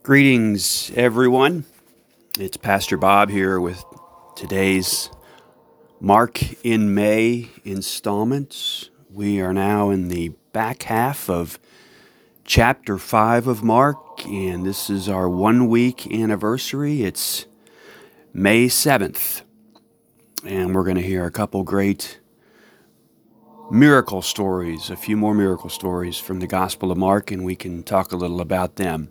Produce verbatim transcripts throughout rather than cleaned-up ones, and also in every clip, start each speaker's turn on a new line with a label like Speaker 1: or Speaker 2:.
Speaker 1: Greetings, everyone. It's Pastor Bob here with today's Mark in May installment. We are now in the back half of chapter five of Mark, and this is our one-week anniversary. It's May seventh, and we're going to hear a couple great miracle stories, a few more miracle stories from the Gospel of Mark, and we can talk a little about them.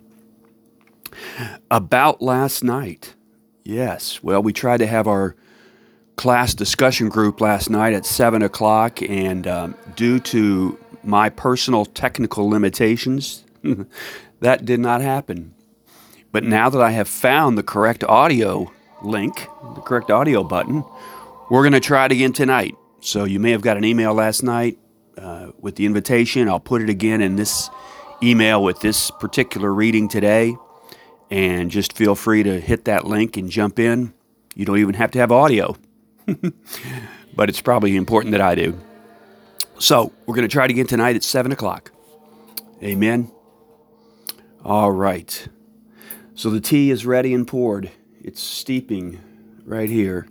Speaker 1: About last night. Yes. Well, we tried to have our class discussion group last night at seven o'clock, and um, due to my personal technical limitations, that did not happen. But now that I have found the correct audio link, the correct audio button, we're going to try it again tonight. So you may have got an email last night uh, with the invitation. I'll put it again in this email with this particular reading today. And just feel free to hit that link and jump in. You don't even have to have audio. But it's probably important that I do. So, we're going to try it again tonight at seven o'clock. Amen? All right. So the tea is ready and poured. It's steeping right here.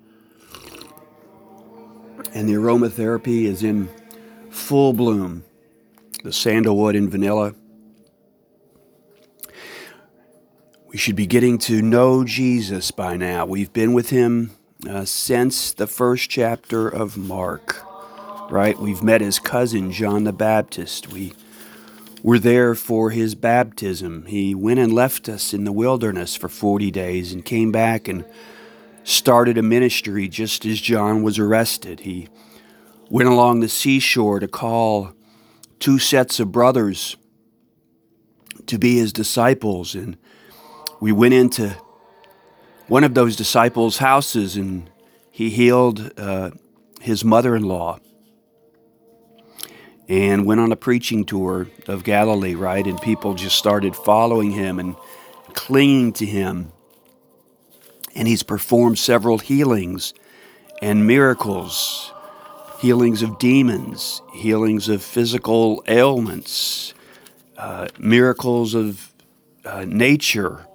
Speaker 1: And the aromatherapy is in full bloom. The sandalwood and vanilla. We should be getting to know Jesus by now. We've been with him uh, since the first chapter of Mark, right? We've met his cousin, John the Baptist. We were there for his baptism. He went and left us in the wilderness for forty days and came back and started a ministry just as John was arrested. He went along the seashore to call two sets of brothers to be his disciples, and we went into one of those disciples' houses, and he healed uh, his mother-in-law and went on a preaching tour of Galilee, right? And people just started following him and clinging to him. And he's performed several healings and miracles, healings of demons, healings of physical ailments, uh, miracles of uh, nature.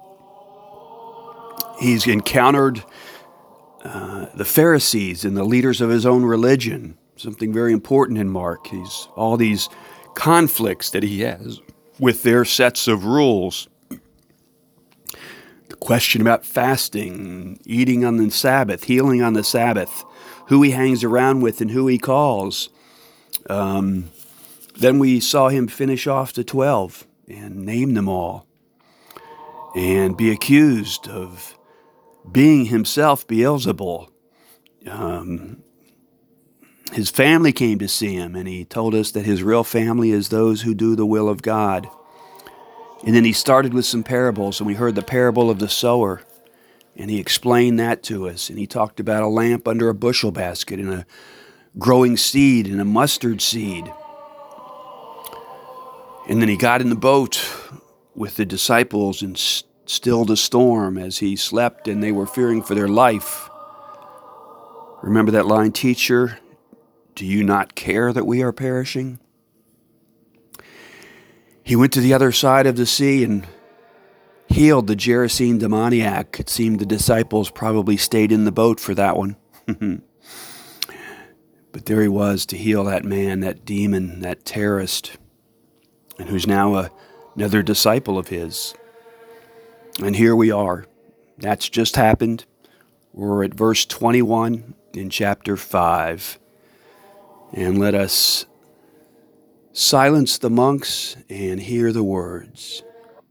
Speaker 1: He's encountered uh, the Pharisees and the leaders of his own religion, something very important in Mark. He's all these conflicts that he has with their sets of rules. The question about fasting, eating on the Sabbath, healing on the Sabbath, who he hangs around with and who he calls. Um, then we saw him finish off the twelve and name them all and be accused of being himself Beelzebul. Um, his family came to see him, and he told us that his real family is those who do the will of God. And then he started with some parables, and we heard the parable of the sower, and he explained that to us. And he talked about a lamp under a bushel basket and a growing seed and a mustard seed. And then he got in the boat with the disciples and st- stilled a storm as he slept and they were fearing for their life. Remember that line, teacher, do you not care that we are perishing? He went to the other side of the sea and healed the Gerasene demoniac. It seemed the disciples probably stayed in the boat for that one. But there he was to heal that man, that demon, that terrorist, and who's now a, another disciple of his. And here we are. That's just happened. We're at verse twenty-one in chapter five. And let us silence the monks and hear the words.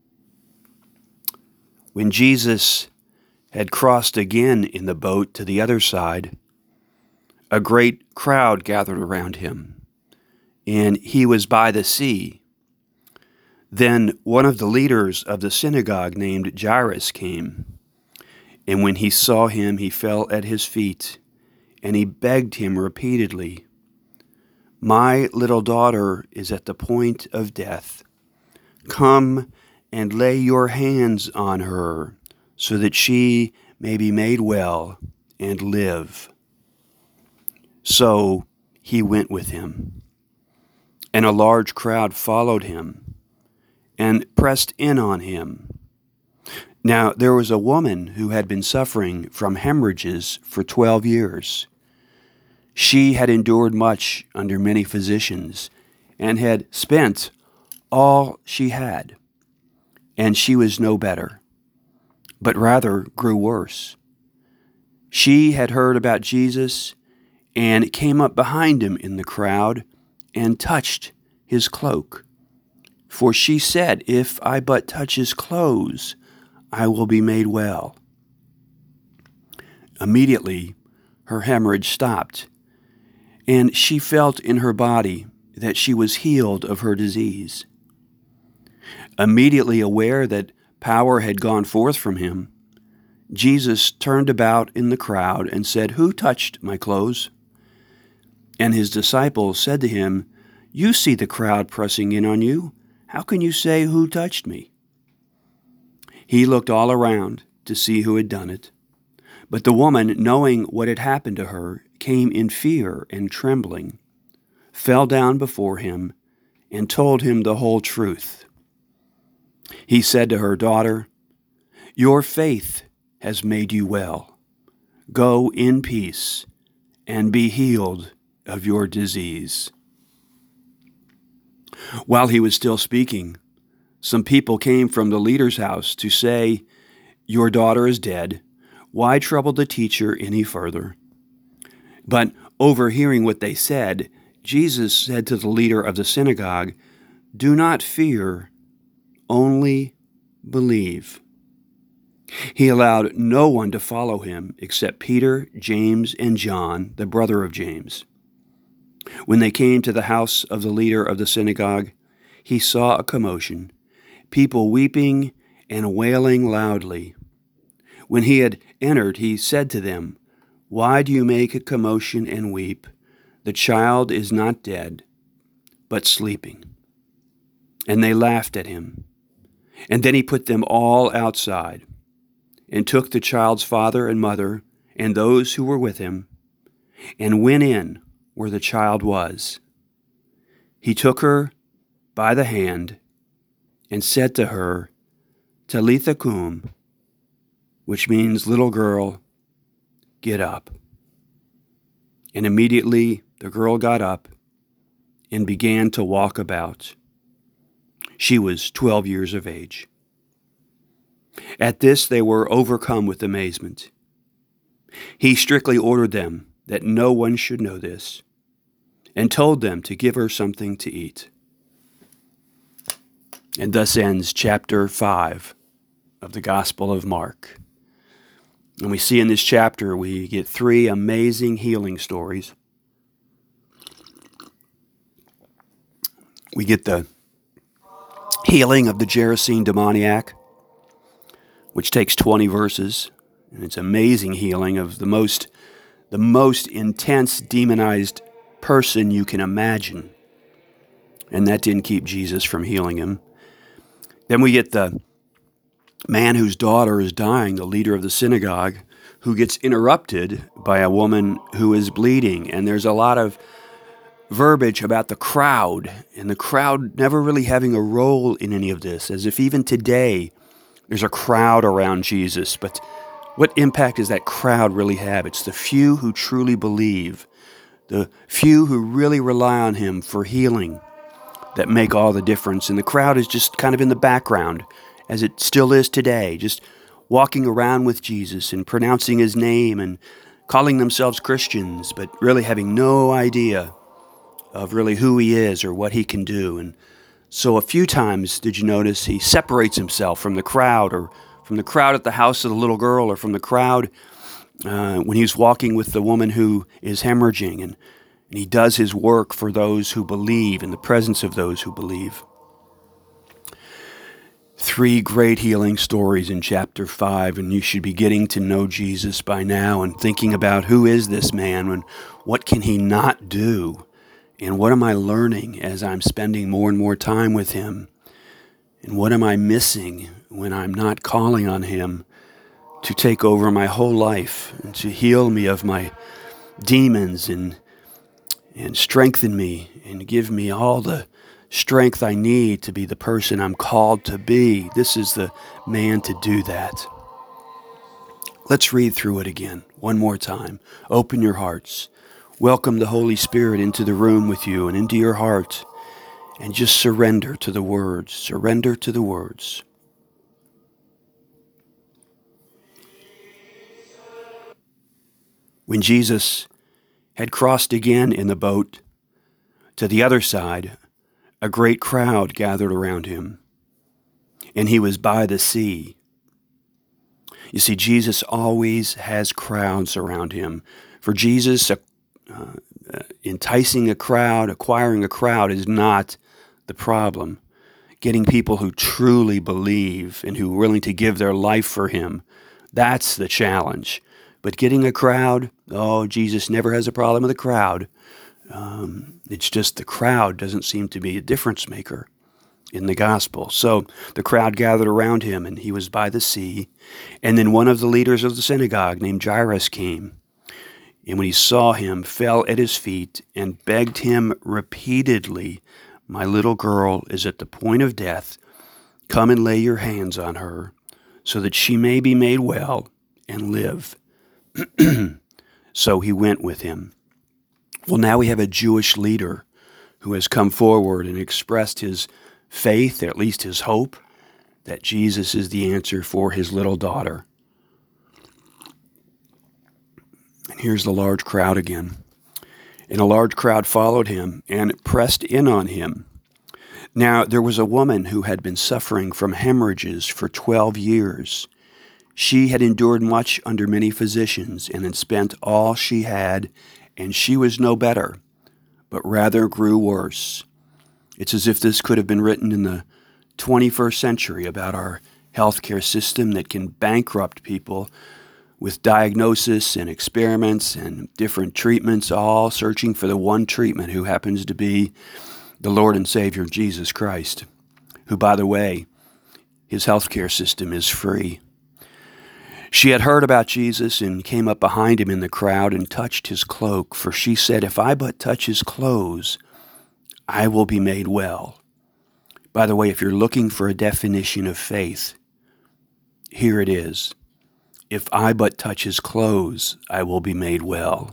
Speaker 1: When Jesus had crossed again in the boat to the other side, a great crowd gathered around him, and he was by the sea. Then one of the leaders of the synagogue named Jairus came, and when he saw him, he fell at his feet, and he begged him repeatedly, "My little daughter is at the point of death. Come and lay your hands on her, so that she may be made well and live." So he went with him, and a large crowd followed him and pressed in on him. Now there was a woman who had been suffering from hemorrhages for twelve years. She had endured much under many physicians and had spent all she had, and she was no better, but rather grew worse. She had heard about Jesus and came up behind him in the crowd and touched his cloak. For she said, "If I but touch his clothes, I will be made well." Immediately, her hemorrhage stopped, and she felt in her body that she was healed of her disease. Immediately aware that power had gone forth from him, Jesus turned about in the crowd and said, "Who touched my clothes?" And his disciples said to him, "You see the crowd pressing in on you. How can you say, 'Who touched me?'" He looked all around to see who had done it. But the woman, knowing what had happened to her, came in fear and trembling, fell down before him, and told him the whole truth. He said to her, "Daughter, your faith has made you well. Go in peace and be healed of your disease." While he was still speaking, some people came from the leader's house to say, "Your daughter is dead. Why trouble the teacher any further?" But overhearing what they said, Jesus said to the leader of the synagogue, "Do not fear, only believe." He allowed no one to follow him except Peter, James, and John, the brother of James. When they came to the house of the leader of the synagogue, he saw a commotion, people weeping and wailing loudly. When he had entered, he said to them, "Why do you make a commotion and weep? The child is not dead, but sleeping." And they laughed at him. And then he put them all outside, and took the child's father and mother and those who were with him, and went in where the child was. He took her by the hand and said to her, "Talitha cum," which means, "Little girl, get up." And immediately the girl got up and began to walk about. She was twelve years of age. At this they were overcome with amazement. He strictly ordered them that no one should know this, and told them to give her something to eat. And thus ends chapter five of the Gospel of Mark. And we see in this chapter we get three amazing healing stories. We get the healing of the Gerasene demoniac, which takes twenty verses, and it's amazing healing of the most, the most intense demonized person you can imagine. And that didn't keep Jesus from healing him. Then we get the man whose daughter is dying, the leader of the synagogue, who gets interrupted by a woman who is bleeding. And there's a lot of verbiage about the crowd, and the crowd never really having a role in any of this, as if even today there's a crowd around Jesus. But what impact does that crowd really have? It's the few who truly believe, the few who really rely on him for healing, that make all the difference. And the crowd is just kind of in the background, as it still is today, just walking around with Jesus and pronouncing his name and calling themselves Christians, but really having no idea of really who he is or what he can do. And so a few times, did you notice, he separates himself from the crowd, or from the crowd at the house of the little girl, or from the crowd uh, when he's walking with the woman who is hemorrhaging. And, and he does his work for those who believe, in the presence of those who believe. Three great healing stories in chapter five, and you should be getting to know Jesus by now and thinking about, who is this man and what can he not do? And what am I learning as I'm spending more and more time with him? And what am I missing when I'm not calling on him to take over my whole life and to heal me of my demons and and strengthen me and give me all the strength I need to be the person I'm called to be. This is the man to do that. Let's read through it again, one more time. Open your hearts. Welcome the Holy Spirit into the room with you and into your heart. And just surrender to the words. Surrender to the words. When Jesus had crossed again in the boat to the other side, a great crowd gathered around him, and he was by the sea. You see, Jesus always has crowds around him. For Jesus, uh, uh, enticing a crowd, acquiring a crowd is not the problem. Getting people who truly believe and who are willing to give their life for him, that's the challenge. But getting a crowd, oh, Jesus never has a problem with a crowd. Um, it's just the crowd doesn't seem to be a difference maker in the gospel. So the crowd gathered around him, and he was by the sea. And then one of the leaders of the synagogue named Jairus came. And when he saw him, fell at his feet and begged him repeatedly, "My little girl is at the point of death. Come and lay your hands on her so that she may be made well and live." So he went with him. Well, now we have a Jewish leader who has come forward and expressed his faith, or at least his hope, that Jesus is the answer for his little daughter. And here's the large crowd again. And a large crowd followed him and pressed in on him. Now there was a woman who had been suffering from hemorrhages for twelve years. She had endured much under many physicians and had spent all she had, and she was no better, but rather grew worse. It's as if this could have been written in the twenty-first century about our healthcare system that can bankrupt people with diagnosis and experiments and different treatments, all searching for the one treatment who happens to be the Lord and Savior Jesus Christ, who, by the way, his healthcare system is free. She had heard about Jesus and came up behind him in the crowd and touched his cloak, for she said, "If I but touch his clothes, I will be made well." By the way, if you're looking for a definition of faith, here it is. If I but touch his clothes, I will be made well.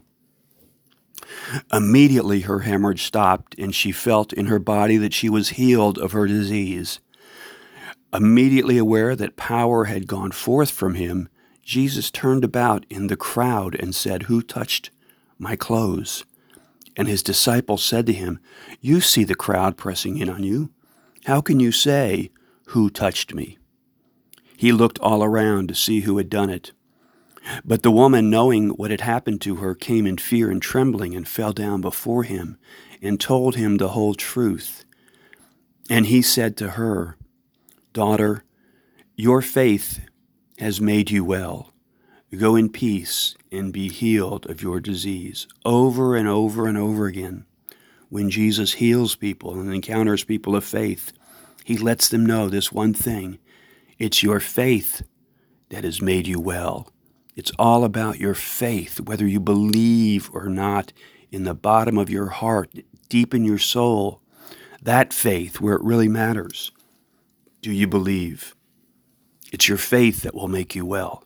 Speaker 1: Immediately her hemorrhage stopped, and she felt in her body that she was healed of her disease. Immediately aware that power had gone forth from him, Jesus turned about in the crowd and said, "Who touched my clothes?" And his disciples said to him, "You see the crowd pressing in on you. How can you say, 'Who touched me?'" He looked all around to see who had done it. But the woman, knowing what had happened to her, came in fear and trembling and fell down before him and told him the whole truth. And he said to her, "Daughter, your faith has made you well. Go in peace and be healed of your disease." Over and over and over again, when Jesus heals people and encounters people of faith, he lets them know this one thing: it's your faith that has made you well. It's all about your faith, whether you believe or not, in the bottom of your heart, deep in your soul. That faith, where it really matters. Do you believe? It's your faith that will make you well.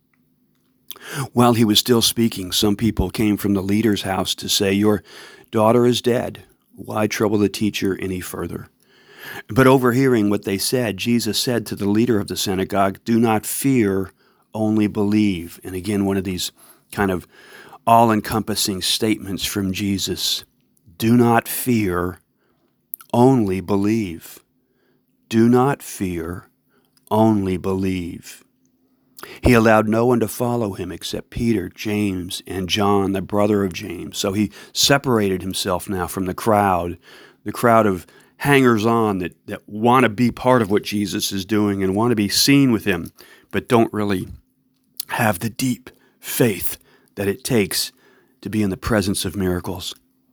Speaker 1: While he was still speaking, some people came from the leader's house to say, "Your daughter is dead. Why trouble the teacher any further?" But overhearing what they said, Jesus said to the leader of the synagogue, "Do not fear, only believe." And again, one of these kind of all-encompassing statements from Jesus. Do not fear, only believe. Do not fear, only believe. He allowed no one to follow him except Peter, James, and John, the brother of James. So he separated himself now from the crowd, the crowd of hangers-on that, that want to be part of what Jesus is doing and want to be seen with him, but don't really have the deep faith that it takes to be in the presence of miracles.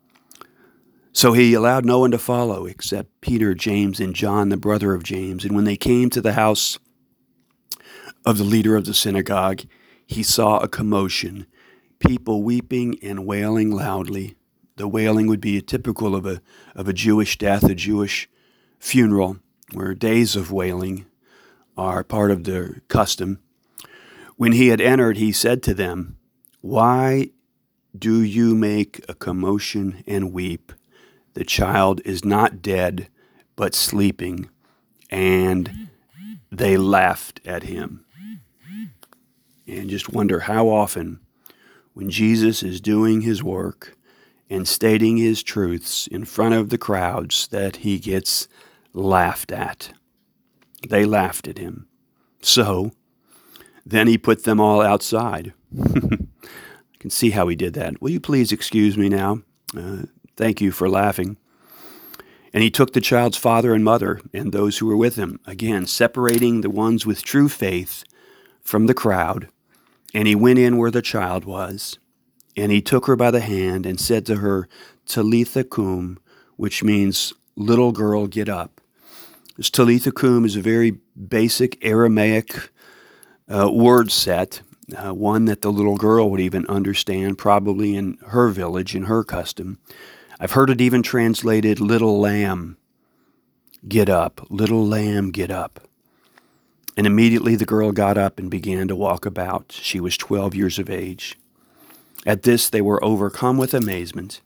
Speaker 1: So he allowed no one to follow except Peter, James, and John, the brother of James. And when they came to the house of the leader of the synagogue, he saw a commotion, people weeping and wailing loudly. The wailing would be typical of a, of a Jewish death, a Jewish funeral, where days of wailing are part of the custom. When he had entered, he said to them, "Why do you make a commotion and weep? The child is not dead, but sleeping." And they laughed at him. And just wonder how often, when Jesus is doing his work and stating his truths in front of the crowds, that he gets laughed at. They laughed at him. So then he put them all outside. I can see how he did that. "Will you please excuse me now? Uh, thank you for laughing." And he took the child's father and mother and those who were with him, again separating the ones with true faith from the crowd. And he went in where the child was. And he took her by the hand and said to her, "Talitha cum," which means, "Little girl, get up." This Talitha cum is a very basic Aramaic uh, word set, uh, one that the little girl would even understand, probably in her village, in her custom. I've heard it even translated, "Little lamb, get up. Little lamb, get up." And immediately the girl got up and began to walk about. She was twelve years of age. At this, they were overcome with amazement.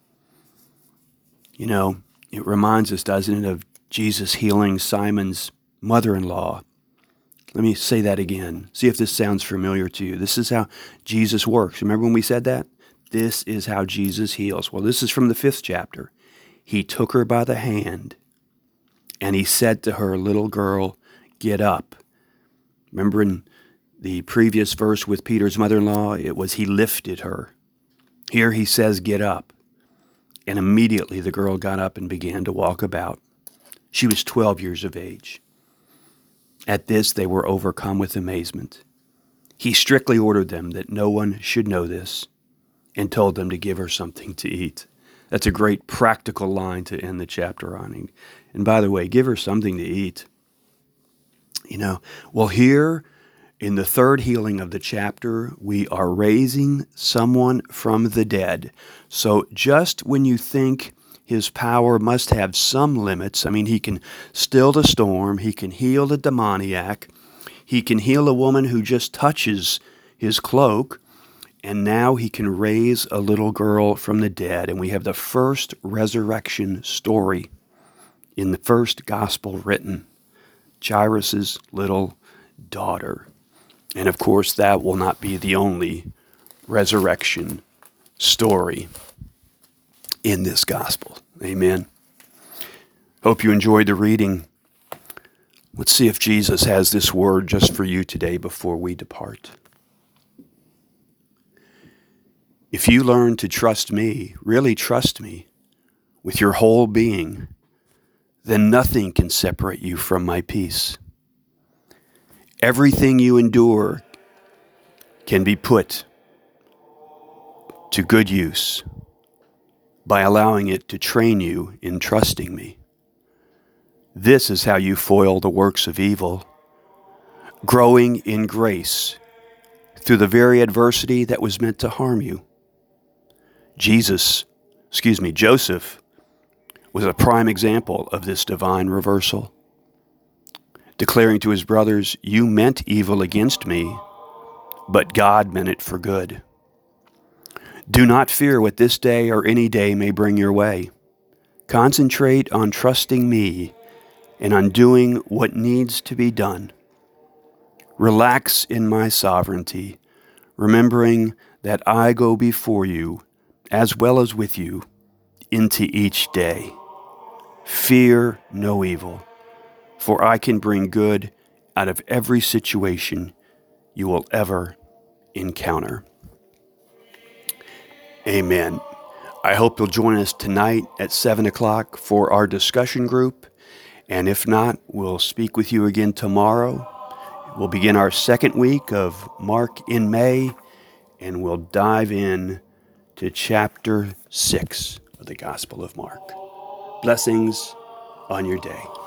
Speaker 1: You know, it reminds us, doesn't it, of Jesus healing Simon's mother-in-law. Let me say that again. See if this sounds familiar to you. This is how Jesus works. Remember when we said that? This is how Jesus heals. Well, this is from the fifth chapter. He took her by the hand, and he said to her, "Little girl, get up." Remember in the previous verse with Peter's mother-in-law, it was he lifted her. Here he says, "Get up." And immediately the girl got up and began to walk about. She was twelve years of age. At this, they were overcome with amazement. He strictly ordered them that no one should know this, and told them to give her something to eat. That's a great practical line to end the chapter on. And by the way, give her something to eat. You know, well, here in the third healing of the chapter, we are raising someone from the dead. So just when you think his power must have some limits, I mean, he can still the storm, he can heal the demoniac, he can heal a woman who just touches his cloak, and now he can raise a little girl from the dead. And we have the first resurrection story in the first gospel written, Jairus' little daughter. And of course, that will not be the only resurrection story in this gospel. Amen. Hope you enjoyed the reading. Let's see if Jesus has this word just for you today before we depart. If you learn to trust me, really trust me, with your whole being, then nothing can separate you from my peace. Everything you endure can be put to good use by allowing it to train you in trusting me. This is how you foil the works of evil, growing in grace through the very adversity that was meant to harm you. Jesus, excuse me, Joseph was a prime example of this divine reversal, declaring to his brothers, "You meant evil against me, but God meant it for good." Do not fear what this day or any day may bring your way. Concentrate on trusting me and on doing what needs to be done. Relax in my sovereignty, remembering that I go before you as well as with you into each day. Fear no evil, for I can bring good out of every situation you will ever encounter. Amen. I hope you'll join us tonight at seven o'clock for our discussion group. And if not, we'll speak with you again tomorrow. We'll begin our second week of Mark in May, and we'll dive in to chapter six of the Gospel of Mark. Blessings on your day.